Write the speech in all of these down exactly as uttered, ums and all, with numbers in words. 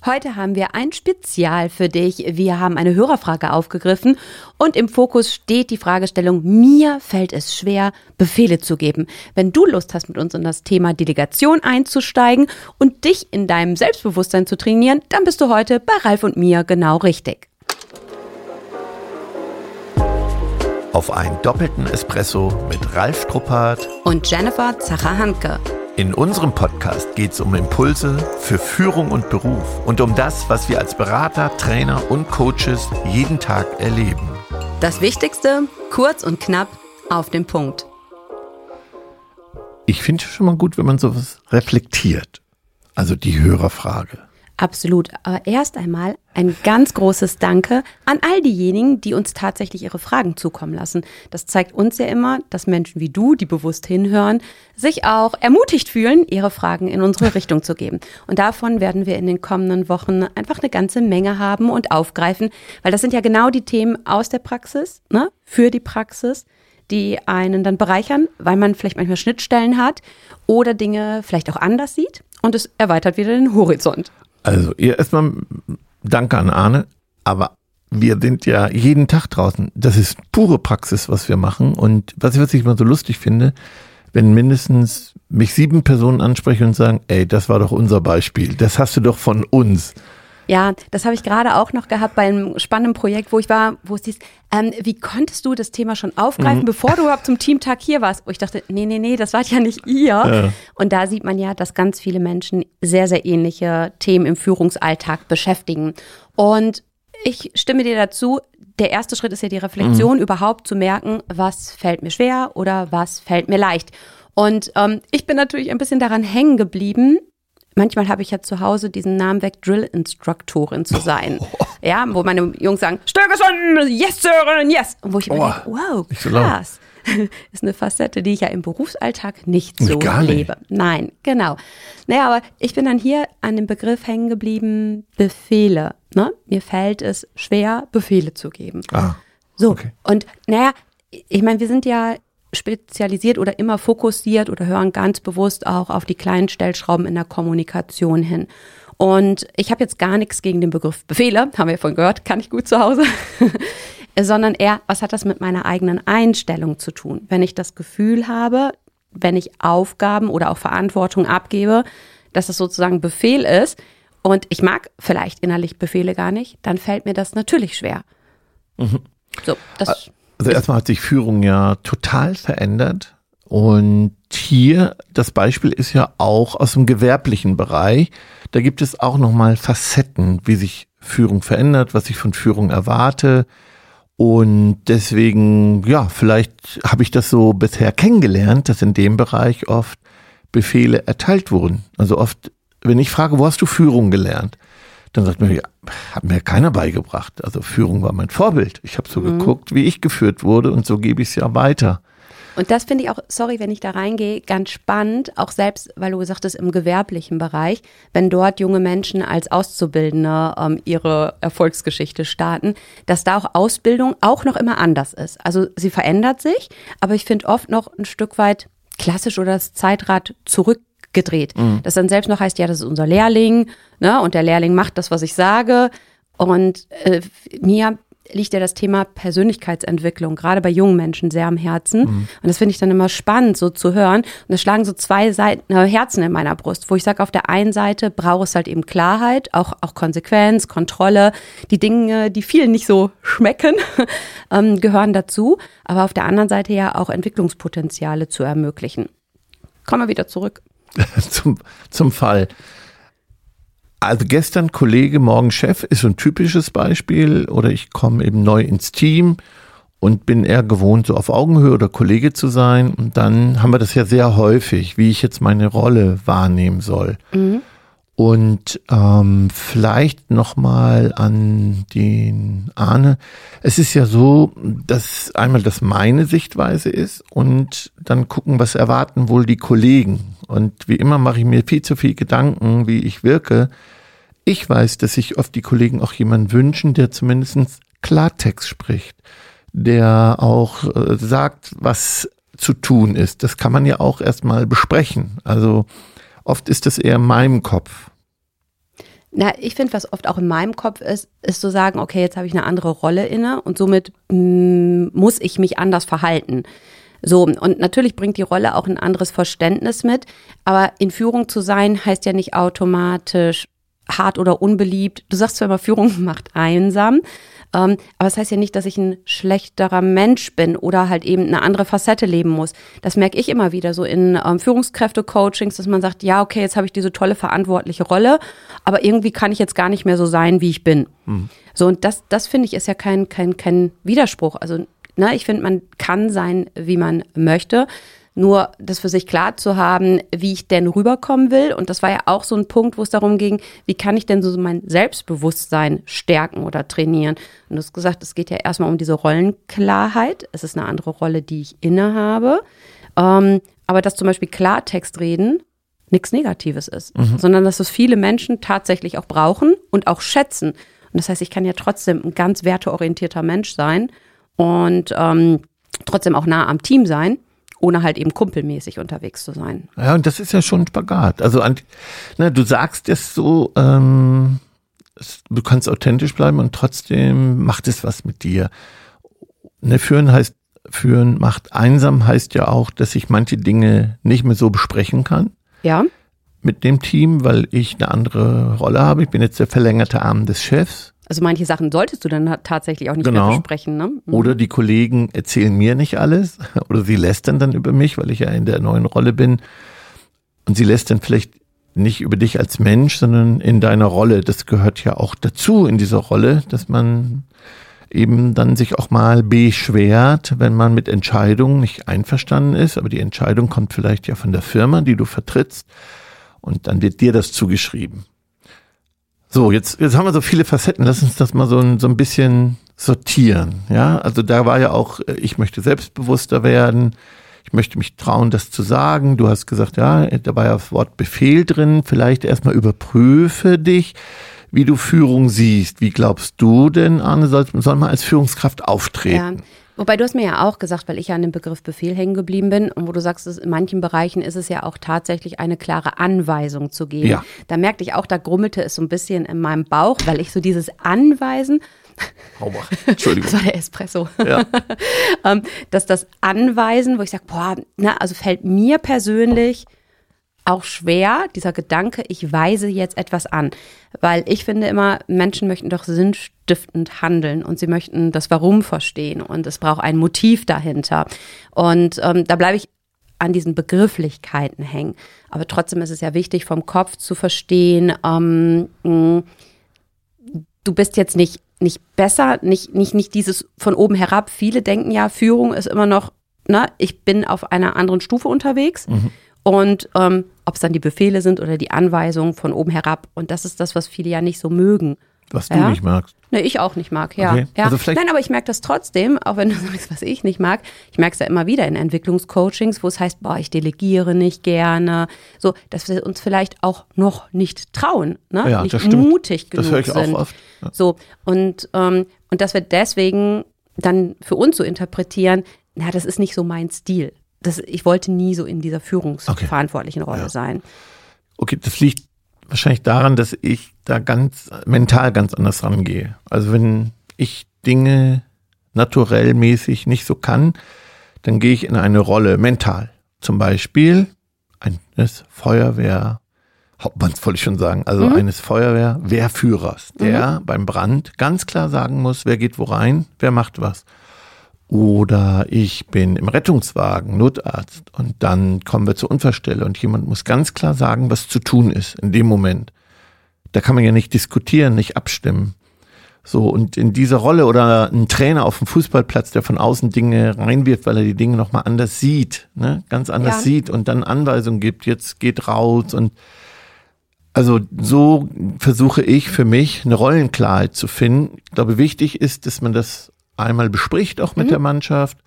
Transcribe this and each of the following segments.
Heute haben wir ein Spezial für dich. Wir haben eine Hörerfrage aufgegriffen und im Fokus steht die Fragestellung: Mir fällt es schwer, Befehle zu geben. Wenn du Lust hast, mit uns in das Thema Delegation einzusteigen und dich in deinem Selbstbewusstsein zu trainieren, dann bist du heute bei Ralf und mir genau richtig. Auf einen doppelten Espresso mit Ralf Struppert und Jennifer Zacher-Hanke. In unserem Podcast geht es um Impulse für Führung und Beruf und um das, was wir als Berater, Trainer und Coaches jeden Tag erleben. Das Wichtigste, kurz und knapp, auf den Punkt. Ich finde es schon mal gut, wenn man sowas reflektiert. Also die Hörerfrage. Absolut. Aber erst einmal ein ganz großes Danke an all diejenigen, die uns tatsächlich ihre Fragen zukommen lassen. Das zeigt uns ja immer, dass Menschen wie du, die bewusst hinhören, sich auch ermutigt fühlen, ihre Fragen in unsere Richtung zu geben. Und davon werden wir in den kommenden Wochen einfach eine ganze Menge haben und aufgreifen, weil das sind ja genau die Themen aus der Praxis, ne, für die Praxis, die einen dann bereichern, weil man vielleicht manchmal Schnittstellen hat oder Dinge vielleicht auch anders sieht und es erweitert wieder den Horizont. Also erstmal danke an Arne, aber wir sind ja jeden Tag draußen. Das ist pure Praxis, was wir machen. Und was ich, was ich immer so lustig finde, wenn mindestens mich sieben Personen ansprechen und sagen, ey, das war doch unser Beispiel, das hast du doch von uns. Ja, das habe ich gerade auch noch gehabt bei einem spannenden Projekt, wo ich war, wo es hieß, ähm, wie konntest du das Thema schon aufgreifen, mhm. bevor du überhaupt zum Teamtag hier warst? Wo ich dachte, nee, nee, nee, das wart ja nicht ihr. Ja. Und da sieht man ja, dass ganz viele Menschen sehr, sehr ähnliche Themen im Führungsalltag beschäftigen. Und ich stimme dir dazu, der erste Schritt ist ja die Reflexion, mhm. überhaupt zu merken, was fällt mir schwer oder was fällt mir leicht. Und ähm, ich bin natürlich ein bisschen daran hängen geblieben. Manchmal habe ich ja zu Hause diesen Namen weg, Drill-Instruktorin zu sein. Oh. Ja, wo meine Jungs sagen, Stögerson, yes, Sir, yes. Und wo ich immer oh. denke, wow, krass. Ist eine Facette, die ich ja im Berufsalltag nicht so Gar nicht. lebe. Nein, genau. Naja, aber ich bin dann hier an dem Begriff hängen geblieben, Befehle. Ne? Mir fällt es schwer, Befehle zu geben. Ah, so, okay. Und naja, ich meine, wir sind ja spezialisiert oder immer fokussiert oder hören ganz bewusst auch auf die kleinen Stellschrauben in der Kommunikation hin. Und ich habe jetzt gar nichts gegen den Begriff Befehle, haben wir ja vorhin gehört, kann ich gut zu Hause, sondern eher, was hat das mit meiner eigenen Einstellung zu tun? Wenn ich das Gefühl habe, wenn ich Aufgaben oder auch Verantwortung abgebe, dass das sozusagen Befehl ist und ich mag vielleicht innerlich Befehle gar nicht, dann fällt mir das natürlich schwer. Mhm. So, das Also erstmal hat sich Führung ja total verändert und hier, das Beispiel ist ja auch aus dem gewerblichen Bereich, da gibt es auch nochmal Facetten, wie sich Führung verändert, was ich von Führung erwarte und deswegen, ja, vielleicht habe ich das so bisher kennengelernt, dass in dem Bereich oft Befehle erteilt wurden. Also oft, wenn ich frage, wo hast du Führung gelernt? Dann sagt man, ja, hat mir keiner beigebracht. Also Führung war mein Vorbild. Ich habe so mhm. geguckt, wie ich geführt wurde und so gebe ich es ja weiter. Und das finde ich auch, sorry, wenn ich da reingehe, ganz spannend, auch selbst, weil du gesagt hast, im gewerblichen Bereich, wenn dort junge Menschen als Auszubildende ähm, ihre Erfolgsgeschichte starten, dass da auch Ausbildung auch noch immer anders ist. Also sie verändert sich, aber ich finde oft noch ein Stück weit klassisch oder das Zeitrad zurück gedreht. Mhm. Das dann selbst noch heißt, ja, das ist unser Lehrling, ne, und der Lehrling macht das, was ich sage. Und äh, mir liegt ja das Thema Persönlichkeitsentwicklung, gerade bei jungen Menschen, sehr am Herzen. Mhm. Und das finde ich dann immer spannend, so zu hören. Und da schlagen so zwei Seiten, äh, Herzen in meiner Brust, wo ich sage, auf der einen Seite braucht es halt eben Klarheit, auch, auch Konsequenz, Kontrolle. Die Dinge, die vielen nicht so schmecken, ähm, gehören dazu. Aber auf der anderen Seite ja auch Entwicklungspotenziale zu ermöglichen. Kommen wir wieder zurück. zum, zum Fall. Also gestern Kollege, morgen Chef ist so ein typisches Beispiel oder ich komme eben neu ins Team und bin eher gewohnt, so auf Augenhöhe oder Kollege zu sein und dann haben wir das ja sehr häufig, wie ich jetzt meine Rolle wahrnehmen soll. Mhm. Und ähm, vielleicht nochmal an den Arne. Es ist ja so, dass einmal das meine Sichtweise ist und dann gucken, was erwarten wohl die Kollegen. Und wie immer mache ich mir viel zu viel Gedanken, wie ich wirke. Ich weiß, dass sich oft die Kollegen auch jemanden wünschen, der zumindest Klartext spricht, der auch äh, sagt, was zu tun ist. Das kann man ja auch erstmal besprechen. Also oft ist das eher in meinem Kopf. Na, ich finde, was oft auch in meinem Kopf ist, ist zu sagen, okay, jetzt habe ich eine andere Rolle inne und somit mh, muss ich mich anders verhalten. So, und natürlich bringt die Rolle auch ein anderes Verständnis mit, aber in Führung zu sein heißt ja nicht automatisch hart oder unbeliebt. Du sagst zwar immer, Führung macht einsam, ähm, aber das heißt ja nicht, dass ich ein schlechterer Mensch bin oder halt eben eine andere Facette leben muss. Das merke ich immer wieder so in ähm, Führungskräfte-Coachings, dass man sagt, ja, okay, jetzt habe ich diese tolle verantwortliche Rolle, aber irgendwie kann ich jetzt gar nicht mehr so sein, wie ich bin. Mhm. So, und das, das finde ich ist ja kein, kein, kein Widerspruch. Also, ne, ich finde, man kann sein, wie man möchte. Nur das für sich klar zu haben, wie ich denn rüberkommen will. Und das war ja auch so ein Punkt, wo es darum ging, wie kann ich denn so mein Selbstbewusstsein stärken oder trainieren. Und du hast gesagt, es geht ja erstmal um diese Rollenklarheit. Es ist eine andere Rolle, die ich innehabe. Ähm, aber dass zum Beispiel Klartext reden nichts Negatives ist, mhm. sondern dass es viele Menschen tatsächlich auch brauchen und auch schätzen. Und das heißt, ich kann ja trotzdem ein ganz werteorientierter Mensch sein und ähm, trotzdem auch nah am Team sein, ohne halt eben kumpelmäßig unterwegs zu sein. Ja, und das ist ja schon ein Spagat. Also an, ne, du sagst es so, ähm, es, du kannst authentisch bleiben und trotzdem macht es was mit dir. Ne, führen heißt, führen macht einsam heißt ja auch, dass ich manche Dinge nicht mehr so besprechen kann. Ja. Mit dem Team, weil ich eine andere Rolle habe. Ich bin jetzt der verlängerte Arm des Chefs. Also manche Sachen solltest du dann tatsächlich auch nicht genau. mehr besprechen, ne? Mhm. Oder die Kollegen erzählen mir nicht alles oder sie lästern dann über mich, weil ich ja in der neuen Rolle bin. Und sie lästern vielleicht nicht über dich als Mensch, sondern in deiner Rolle. Das gehört ja auch dazu in dieser Rolle, dass man eben dann sich auch mal beschwert, wenn man mit Entscheidungen nicht einverstanden ist. Aber die Entscheidung kommt vielleicht ja von der Firma, die du vertrittst. Und dann wird dir das zugeschrieben. So, jetzt, jetzt haben wir so viele Facetten. Lass uns das mal so ein, so ein bisschen sortieren. Ja, also da war ja auch, ich möchte selbstbewusster werden. Ich möchte mich trauen, das zu sagen. Du hast gesagt, ja, da war ja das Wort Befehl drin. Vielleicht erstmal überprüfe dich, wie du Führung siehst. Wie glaubst du denn, Arne, soll, soll man als Führungskraft auftreten? Ja. Wobei du hast mir ja auch gesagt, weil ich ja an dem Begriff Befehl hängen geblieben bin und wo du sagst, in manchen Bereichen ist es ja auch tatsächlich eine klare Anweisung zu geben. Ja. Da merkte ich auch, da grummelte es so ein bisschen in meinem Bauch, weil ich so dieses Anweisen, Hau mal. Entschuldigung. Das war der Espresso. Ja. Dass das Anweisen, wo ich sage, boah, na, also fällt mir persönlich auch schwer, dieser Gedanke, ich weise jetzt etwas an. Weil ich finde immer, Menschen möchten doch sinnstiftend handeln und sie möchten das Warum verstehen und es braucht ein Motiv dahinter. Und ähm, da bleibe ich an diesen Begrifflichkeiten hängen. Aber trotzdem ist es ja wichtig, vom Kopf zu verstehen, ähm, mh, du bist jetzt nicht, nicht besser, nicht, nicht, nicht dieses von oben herab. Viele denken ja, Führung ist immer noch, ne, ich bin auf einer anderen Stufe unterwegs. Mhm. Und ähm, ob es dann die Befehle sind oder die Anweisungen von oben herab. Und das ist das, was viele ja nicht so mögen. Was du ja? nicht magst. Ne, ich auch nicht mag, ja. Okay. ja. Also vielleicht Nein, aber ich merke das trotzdem, auch wenn du sagst, was ich nicht mag. Ich merke es ja immer wieder in Entwicklungscoachings, wo es heißt, boah, ich delegiere nicht gerne. So, dass wir uns vielleicht auch noch nicht trauen, ne? Ja, nicht das stimmt. mutig genug das höre ich sind. Auch oft. Ja. So, und, ähm, und dass wir deswegen dann für uns so interpretieren, na, das ist nicht so mein Stil. Das, ich wollte nie so in dieser führungsverantwortlichen Rolle ja. sein. Okay, das liegt wahrscheinlich daran, dass ich da ganz mental ganz anders rangehe. Also wenn ich Dinge naturellmäßig nicht so kann, dann gehe ich in eine Rolle mental. Zum Beispiel eines Feuerwehr, Hauptmanns wollte ich schon sagen, also mhm. eines Feuerwehrwehrführers, der mhm. beim Brand ganz klar sagen muss, wer geht wo rein, wer macht was. Oder ich bin im Rettungswagen, Notarzt, und dann kommen wir zur Unfallstelle und jemand muss ganz klar sagen, was zu tun ist in dem Moment. Da kann man ja nicht diskutieren, nicht abstimmen. So, und in dieser Rolle oder ein Trainer auf dem Fußballplatz, der von außen Dinge reinwirft, weil er die Dinge nochmal anders sieht, ne, ganz anders ja. sieht und dann Anweisungen gibt, jetzt geht raus und also so versuche ich für mich eine Rollenklarheit zu finden. Ich glaube, wichtig ist, dass man das einmal bespricht, auch mit mhm. der Mannschaft,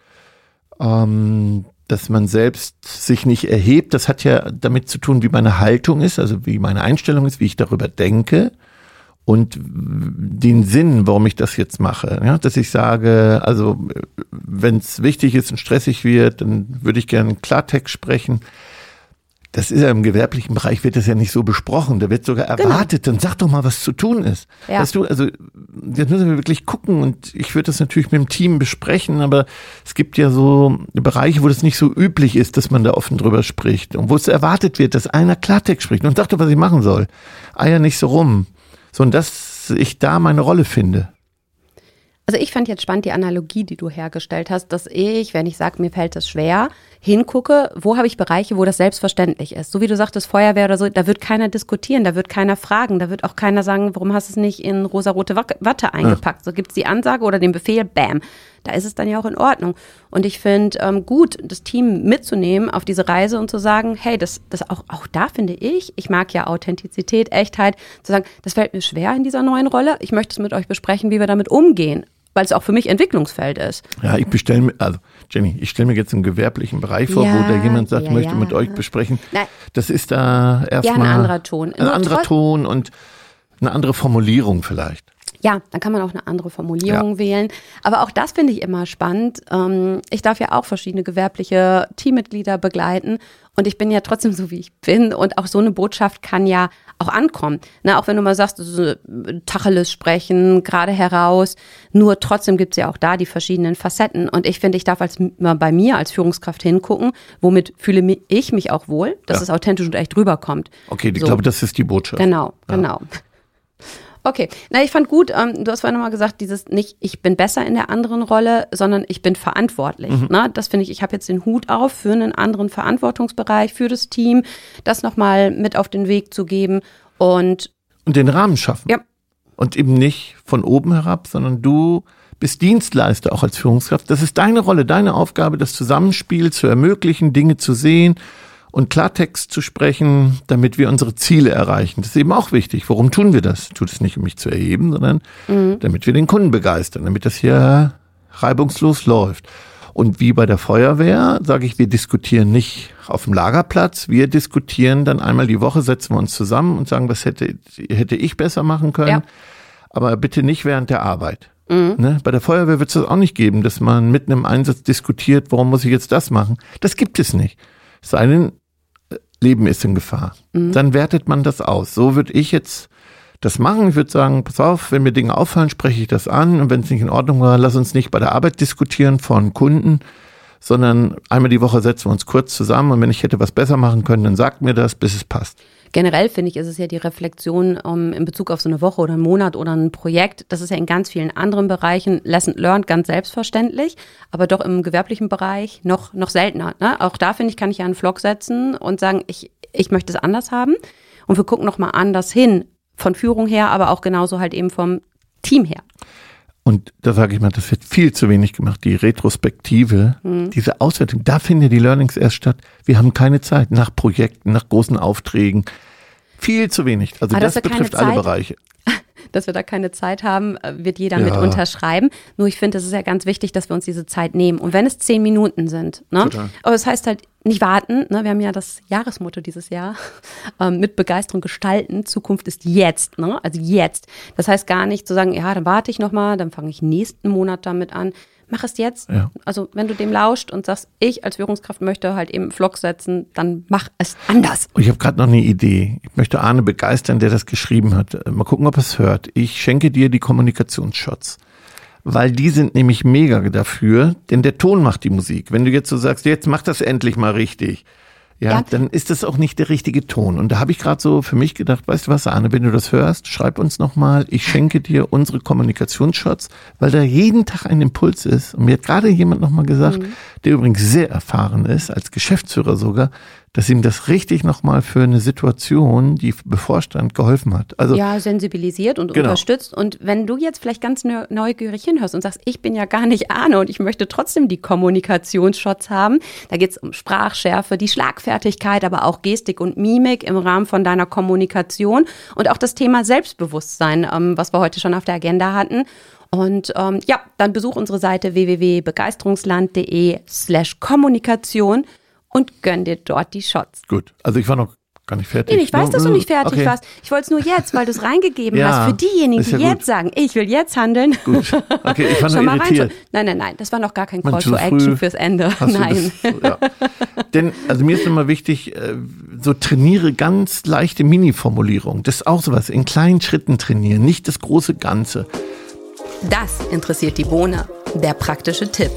ähm, dass man selbst sich nicht erhebt. Das hat ja damit zu tun, wie meine Haltung ist, also wie meine Einstellung ist, wie ich darüber denke und den Sinn, warum ich das jetzt mache. Ja, dass ich sage, also wenn es wichtig ist und stressig wird, dann würde ich gerne Klartext sprechen. das ist ja im gewerblichen Bereich, wird das ja nicht so besprochen. Da wird sogar erwartet, genau. Dann sag doch mal, was zu tun ist. Ja. Weißt du, also jetzt müssen wir wirklich gucken und ich würde das natürlich mit dem Team besprechen, aber es gibt ja so Bereiche, wo das nicht so üblich ist, dass man da offen drüber spricht und wo es erwartet wird, dass einer Klartext spricht und sagt doch, was ich machen soll. Eier nicht so rum. So, und dass ich da meine Rolle finde. Also ich fand jetzt spannend die Analogie, die du hergestellt hast, dass ich, wenn ich sage, mir fällt das schwer, hingucke, wo habe ich Bereiche, wo das selbstverständlich ist. So wie du sagtest, Feuerwehr oder so, da wird keiner diskutieren, da wird keiner fragen, da wird auch keiner sagen, warum hast du es nicht in rosarote Watte eingepackt. Ja. So gibt es die Ansage oder den Befehl, bam. Da ist es dann ja auch in Ordnung. Und ich finde ähm, gut, das Team mitzunehmen auf diese Reise und zu sagen, hey, das, das auch, auch da finde ich, ich mag ja Authentizität, Echtheit, zu sagen, das fällt mir schwer in dieser neuen Rolle. Ich möchte es mit euch besprechen, wie wir damit umgehen, weil es auch für mich Entwicklungsfeld ist. Ja, ich bestelle mir, also Jenny, ich stelle mir jetzt einen gewerblichen Bereich vor, ja, wo da jemand sagt, ja, möchte ja. mit euch besprechen. Nein. Das ist da erstmal ja, ein anderer Ton. Ein Nur anderer Ton und eine andere Formulierung vielleicht. Ja, dann kann man auch eine andere Formulierung ja. wählen. Aber auch das finde ich immer spannend. Ich darf ja auch verschiedene gewerbliche Teammitglieder begleiten. Und ich bin ja trotzdem so, wie ich bin. Und auch so eine Botschaft kann ja auch ankommen. Na, auch wenn du mal sagst, so Tacheles sprechen, gerade heraus. Nur trotzdem gibt es ja auch da die verschiedenen Facetten. Und ich finde, ich darf als mal bei mir als Führungskraft hingucken, womit fühle ich mich auch wohl, dass ja. es authentisch und echt rüberkommt. Okay, ich so. glaube, das ist die Botschaft. Genau, ja. genau. Okay, na ich fand gut, ähm, du hast vorhin nochmal gesagt, dieses nicht, ich bin besser in der anderen Rolle, sondern ich bin verantwortlich. Mhm. Ne? Das finde ich, ich habe jetzt den Hut auf für einen anderen Verantwortungsbereich, für das Team, das nochmal mit auf den Weg zu geben und Und den Rahmen schaffen. Ja. Und eben nicht von oben herab, sondern du bist Dienstleister auch als Führungskraft. Das ist deine Rolle, deine Aufgabe, das Zusammenspiel zu ermöglichen, Dinge zu sehen und Klartext zu sprechen, damit wir unsere Ziele erreichen. Das ist eben auch wichtig. Warum tun wir das? Tut es nicht, um mich zu erheben, sondern mhm. damit wir den Kunden begeistern, damit das hier reibungslos läuft. Und wie bei der Feuerwehr, sage ich, wir diskutieren nicht auf dem Lagerplatz, wir diskutieren dann einmal die Woche, setzen wir uns zusammen und sagen, was hätte, hätte ich besser machen können, ja. aber bitte nicht während der Arbeit. Mhm. Ne? Bei der Feuerwehr wird es das auch nicht geben, dass man mitten im Einsatz diskutiert, warum muss ich jetzt das machen? Das gibt es nicht. Sein Leben ist in Gefahr. Mhm. Dann wertet man das aus. So würde ich jetzt das machen. Ich würde sagen, pass auf, wenn mir Dinge auffallen, spreche ich das an. Und wenn es nicht in Ordnung war, lass uns nicht bei der Arbeit diskutieren von Kunden, sondern einmal die Woche setzen wir uns kurz zusammen. Und wenn ich hätte was besser machen können, dann sagt mir das, bis es passt. Generell finde ich, ist es ja die Reflexion um, in Bezug auf so eine Woche oder einen Monat oder ein Projekt. Das ist ja in ganz vielen anderen Bereichen Lesson learned, ganz selbstverständlich, aber doch im gewerblichen Bereich noch, noch seltener. Ne? Auch da, finde ich, kann ich ja einen Vlog setzen und sagen, ich, ich möchte es anders haben. Und wir gucken nochmal anders hin, von Führung her, aber auch genauso halt eben vom Team her. Und da sage ich mal, das wird viel zu wenig gemacht, die Retrospektive, mhm. diese Auswertung, da finden ja die Learnings erst statt. Wir haben keine Zeit nach Projekten, nach großen Aufträgen. Viel zu wenig. Also das, das betrifft alle Bereiche. Dass wir da keine Zeit haben, wird jeder ja. mit unterschreiben. Nur ich finde, es ist ja ganz wichtig, dass wir uns diese Zeit nehmen. Und wenn es zehn Minuten sind, ne? Aber das heißt halt nicht warten. Ne? Wir haben ja das Jahresmotto dieses Jahr, ähm, mit Begeisterung gestalten. Zukunft ist jetzt, ne? Also jetzt. Das heißt gar nicht zu sagen, ja, dann warte ich nochmal, dann fange ich nächsten Monat damit an. Mach es jetzt. Ja. Also wenn du dem lauscht und sagst, ich als Führungskraft möchte halt eben Vlog setzen, dann mach es anders. Ich habe gerade noch eine Idee. Ich möchte Arne begeistern, der das geschrieben hat. Mal gucken, ob er es hört. Ich schenke dir die Kommunikationsshots. Weil die sind nämlich mega dafür, denn der Ton macht die Musik. Wenn du jetzt so sagst, jetzt mach das endlich mal richtig, ja, ja. dann ist das auch nicht der richtige Ton. Und da habe ich gerade so für mich gedacht, weißt du was, Arne, wenn du das hörst, schreib uns nochmal, ich schenke dir unsere Kommunikationsshots, weil da jeden Tag ein Impuls ist. Und mir hat gerade jemand nochmal gesagt, mhm. der übrigens sehr erfahren ist, als Geschäftsführer sogar, dass ihm das richtig nochmal für eine Situation, die bevorstand, geholfen hat. Also ja, sensibilisiert und genau. unterstützt. Und wenn du jetzt vielleicht ganz neugierig hinhörst und sagst, ich bin ja gar nicht Arne und ich möchte trotzdem die Kommunikationsshots haben, da geht es um Sprachschärfe, die Schlagfertigkeit, aber auch Gestik und Mimik im Rahmen von deiner Kommunikation und auch das Thema Selbstbewusstsein, ähm, was wir heute schon auf der Agenda hatten. Und ähm, ja, dann besuch unsere Seite w w w punkt begeisterungsland punkt de slash Kommunikation und gönn dir dort die Shots. Gut, also ich war noch gar nicht fertig. Nee, ich weiß, dass du nicht fertig okay. warst. Ich wollte es nur jetzt, weil du es reingegeben ja, hast. Für diejenigen, die ja jetzt sagen, ich will jetzt handeln. Gut. Okay, ich war nur irritiert. Nein, nein, nein, das war noch gar kein Man, Call to Action fürs Ende. Nein. Das, ja. Denn, also mir ist immer wichtig, so trainiere ganz leichte Mini-Formulierung. Das ist auch sowas, in kleinen Schritten trainieren, nicht das große Ganze. Das interessiert die Bohne. Der praktische Tipp.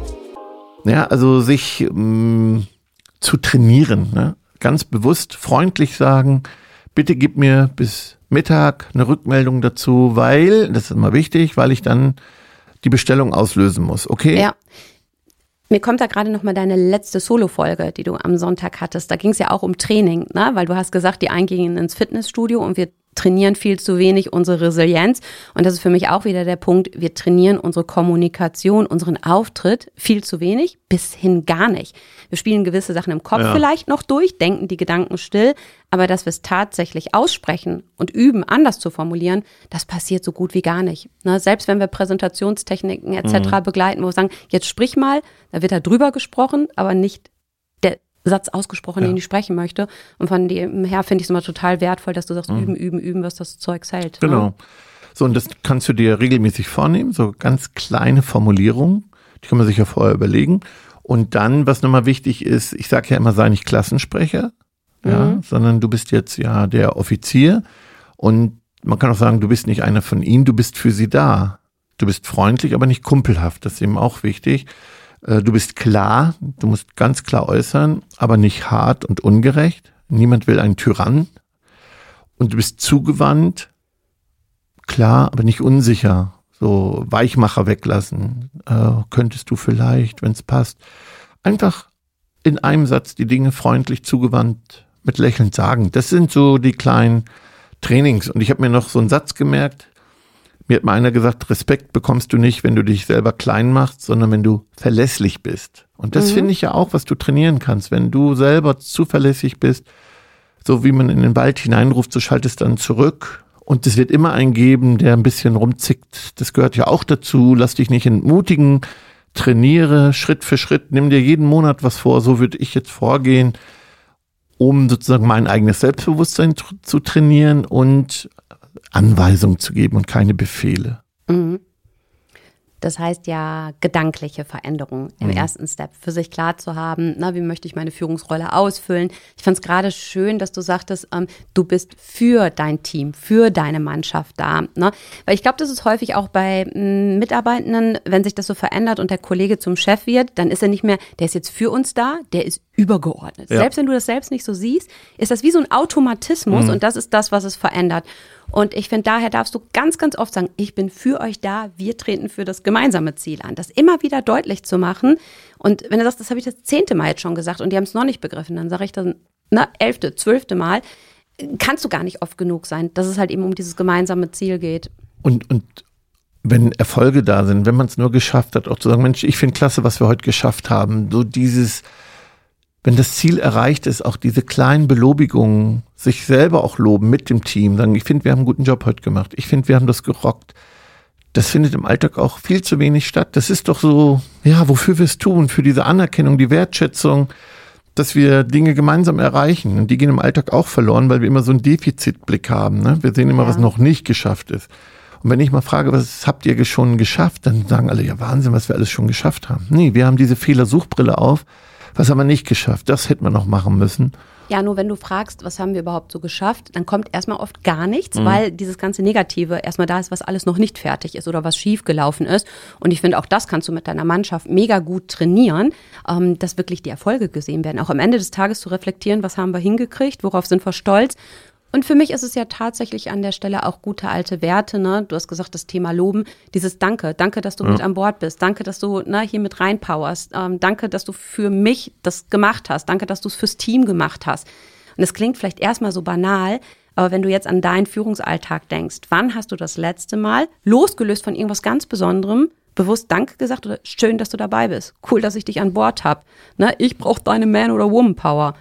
Ja, also sich mh, zu trainieren, ne? Ganz bewusst freundlich sagen, bitte gib mir bis Mittag eine Rückmeldung dazu, weil, das ist immer wichtig, weil ich dann die Bestellung auslösen muss, okay? Ja. Mir kommt da gerade noch mal deine letzte Solo-Folge, die du am Sonntag hattest. Da ging es ja auch um Training, ne? Weil du hast gesagt, die einen gehen ins Fitnessstudio und wir trainieren viel zu wenig unsere Resilienz. Und das ist für mich auch wieder der Punkt, wir trainieren unsere Kommunikation, unseren Auftritt viel zu wenig, bis hin gar nicht. Wir spielen gewisse Sachen im Kopf ja. vielleicht noch durch, denken die Gedanken still, aber dass wir es tatsächlich aussprechen und üben, anders zu formulieren, das passiert so gut wie gar nicht. Ne? Selbst wenn wir Präsentationstechniken et cetera mhm. begleiten, wo wir sagen, jetzt sprich mal, da wird da drüber gesprochen, aber nicht der Satz ausgesprochen, ja. den ich sprechen möchte. Und von dem her finde ich es immer total wertvoll, dass du sagst, mhm. üben, üben, üben, was das Zeug hält. Genau. Ne? So, und das kannst du dir regelmäßig vornehmen, so ganz kleine Formulierungen, die kann man sich ja vorher überlegen. Und dann, was nochmal wichtig ist, ich sage ja immer, sei nicht Klassensprecher, mhm. ja, sondern du bist jetzt ja der Offizier und man kann auch sagen, du bist nicht einer von ihnen, du bist für sie da. Du bist freundlich, aber nicht kumpelhaft, das ist eben auch wichtig. Du bist klar, du musst ganz klar äußern, aber nicht hart und ungerecht. Niemand will einen Tyrann. Und du bist zugewandt, klar, aber nicht unsicher. So Weichmacher weglassen. Äh, könntest du vielleicht, wenn es passt. Einfach in einem Satz die Dinge freundlich zugewandt mit Lächeln sagen. Das sind so die kleinen Trainings. Und ich habe mir noch so einen Satz gemerkt. Mir hat mal einer gesagt, Respekt bekommst du nicht, wenn du dich selber klein machst, sondern wenn du verlässlich bist. Und das mhm. finde ich ja auch, was du trainieren kannst. Wenn du selber zuverlässig bist, so wie man in den Wald hineinruft, so schaltest dann zurück. Und es wird immer einen geben, der ein bisschen rumzickt. Das gehört ja auch dazu. Lass dich nicht entmutigen. Trainiere Schritt für Schritt. Nimm dir jeden Monat was vor. So würde ich jetzt vorgehen, um sozusagen mein eigenes Selbstbewusstsein tr- zu trainieren und Anweisungen zu geben und keine Befehle. Mhm. Das heißt ja gedankliche Veränderungen im mhm. ersten Step, für sich klar zu haben, na, wie möchte ich meine Führungsrolle ausfüllen. Ich fand es gerade schön, dass du sagtest, ähm, du bist für dein Team, für deine Mannschaft da. Ne? Weil ich glaube, das ist häufig auch bei m, Mitarbeitenden, wenn sich das so verändert und der Kollege zum Chef wird, dann ist er nicht mehr, der ist jetzt für uns da, der ist übergeordnet. Ja. Selbst wenn du das selbst nicht so siehst, ist das wie so ein Automatismus mhm. und das ist das, was es verändert. Und ich finde, daher darfst du ganz, ganz oft sagen, ich bin für euch da, wir treten für das gemeinsame Ziel an. Das immer wieder deutlich zu machen. Und wenn du sagst, das habe ich das zehnte Mal jetzt schon gesagt und die haben es noch nicht begriffen, dann sage ich dann, na, elfte, zwölfte Mal, kannst du gar nicht oft genug sein, dass es halt eben um dieses gemeinsame Ziel geht. Und, und wenn Erfolge da sind, wenn man es nur geschafft hat, auch zu sagen, Mensch, ich finde klasse, was wir heute geschafft haben, so dieses, wenn das Ziel erreicht ist, auch diese kleinen Belobigungen, sich selber auch loben mit dem Team, sagen, ich finde, wir haben einen guten Job heute gemacht, ich finde, wir haben das gerockt. Das findet im Alltag auch viel zu wenig statt. Das ist doch so, ja, wofür wir es tun, für diese Anerkennung, die Wertschätzung, dass wir Dinge gemeinsam erreichen. Und die gehen im Alltag auch verloren, weil wir immer so einen Defizitblick haben. Ne? Wir sehen immer, ja. was noch nicht geschafft ist. Und wenn ich mal frage, was habt ihr schon geschafft, dann sagen alle, ja Wahnsinn, was wir alles schon geschafft haben. Nee, wir haben diese Fehlersuchbrille auf. Was haben wir nicht geschafft? Das hätten wir noch machen müssen. Ja, nur wenn du fragst, was haben wir überhaupt so geschafft, dann kommt erstmal oft gar nichts, mhm. weil dieses ganze Negative erstmal da ist, was alles noch nicht fertig ist oder was schief gelaufen ist. Und ich finde, auch das kannst du mit deiner Mannschaft mega gut trainieren, ähm, dass wirklich die Erfolge gesehen werden. Auch am Ende des Tages zu reflektieren, was haben wir hingekriegt, worauf sind wir stolz. Und für mich ist es ja tatsächlich an der Stelle auch gute alte Werte, ne? Du hast gesagt, das Thema Loben, dieses Danke, danke, dass du ja. mit an Bord bist, danke, dass du ne, hier mit reinpowerst, ähm, danke, dass du für mich das gemacht hast, danke, dass du es fürs Team gemacht hast. Und es klingt vielleicht erstmal so banal, aber wenn du jetzt an deinen Führungsalltag denkst, wann hast du das letzte Mal, losgelöst von irgendwas ganz Besonderem, bewusst Danke gesagt oder schön, dass du dabei bist, cool, dass ich dich an Bord habe, ne? Ich brauche deine Man- oder Woman-Power.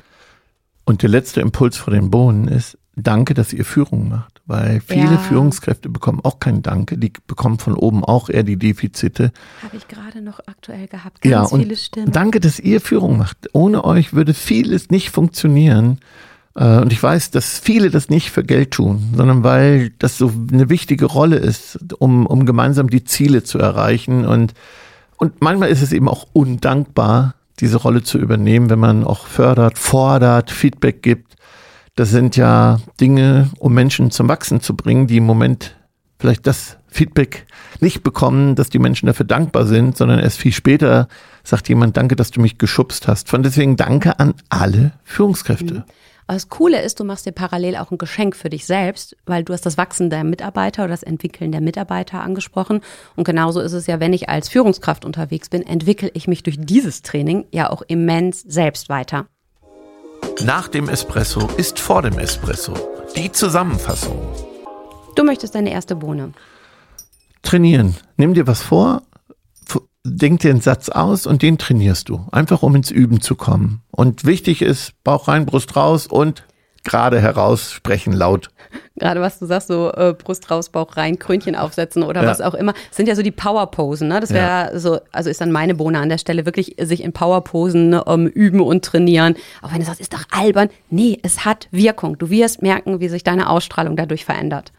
Und der letzte Impuls vor den Bohnen ist, Danke, dass ihr Führung macht, weil viele ja. Führungskräfte bekommen auch kein Danke, die bekommen von oben auch eher die Defizite. Habe ich gerade noch aktuell gehabt, ganz ja, und viele Stimmen. Danke, dass ihr Führung macht. Ohne euch würde vieles nicht funktionieren. Und ich weiß, dass viele das nicht für Geld tun, sondern weil das so eine wichtige Rolle ist, um, um gemeinsam die Ziele zu erreichen. Und, und manchmal ist es eben auch undankbar, diese Rolle zu übernehmen, wenn man auch fördert, fordert, Feedback gibt. Das sind ja Dinge, um Menschen zum Wachsen zu bringen, die im Moment vielleicht das Feedback nicht bekommen, dass die Menschen dafür dankbar sind, sondern erst viel später sagt jemand, danke, dass du mich geschubst hast. Von deswegen danke an alle Führungskräfte. Mhm. Das Coole ist, du machst dir parallel auch ein Geschenk für dich selbst, weil du hast das Wachsen der Mitarbeiter oder das Entwickeln der Mitarbeiter angesprochen. Und genauso ist es ja, wenn ich als Führungskraft unterwegs bin, entwickle ich mich durch dieses Training ja auch immens selbst weiter. Nach dem Espresso ist vor dem Espresso. Die Zusammenfassung. Du möchtest deine erste Bohne. Trainieren. Nimm dir was vor, denk dir einen Satz aus und den trainierst du. Einfach um ins Üben zu kommen. Und wichtig ist, Bauch rein, Brust raus und gerade heraus sprechen laut. Gerade was du sagst, so äh, Brust raus, Bauch rein, Krönchen aufsetzen oder ja. was auch immer. Das sind ja so die Powerposen, ne? Das wäre ja. so, also ist dann meine Bohne an der Stelle, wirklich sich in Powerposen ne, um, üben und trainieren. Auch wenn du sagst, ist doch albern. Nee, es hat Wirkung. Du wirst merken, wie sich deine Ausstrahlung dadurch verändert.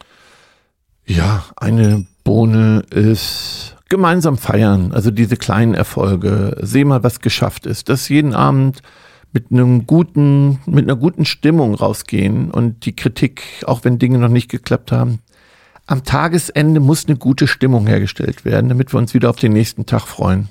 Ja, eine Bohne ist gemeinsam feiern, also diese kleinen Erfolge, seh mal, was geschafft ist, dass jeden Abend mit einem guten, mit einer guten Stimmung rausgehen und die Kritik, auch wenn Dinge noch nicht geklappt haben. Am Tagesende muss eine gute Stimmung hergestellt werden, damit wir uns wieder auf den nächsten Tag freuen.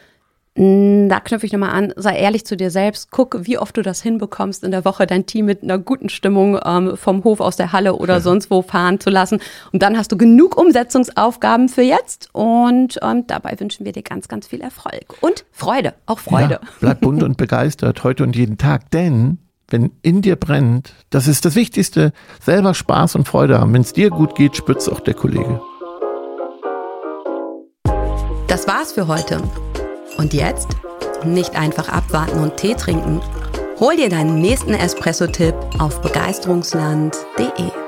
Da knüpfe ich nochmal an, sei ehrlich zu dir selbst, guck, wie oft du das hinbekommst, in der Woche dein Team mit einer guten Stimmung ähm, vom Hof aus der Halle oder ja. sonst wo fahren zu lassen. Und dann hast du genug Umsetzungsaufgaben für jetzt und ähm, dabei wünschen wir dir ganz, ganz viel Erfolg und Freude, auch Freude. Ja, bleib bunt und begeistert heute und jeden Tag, denn wenn in dir brennt, das ist das Wichtigste, selber Spaß und Freude haben. Wenn es dir gut geht, spürt's auch der Kollege. Das war's für heute. Und jetzt? Nicht einfach abwarten und Tee trinken. Hol dir deinen nächsten Espresso-Tipp auf begeisterungsland punkt de.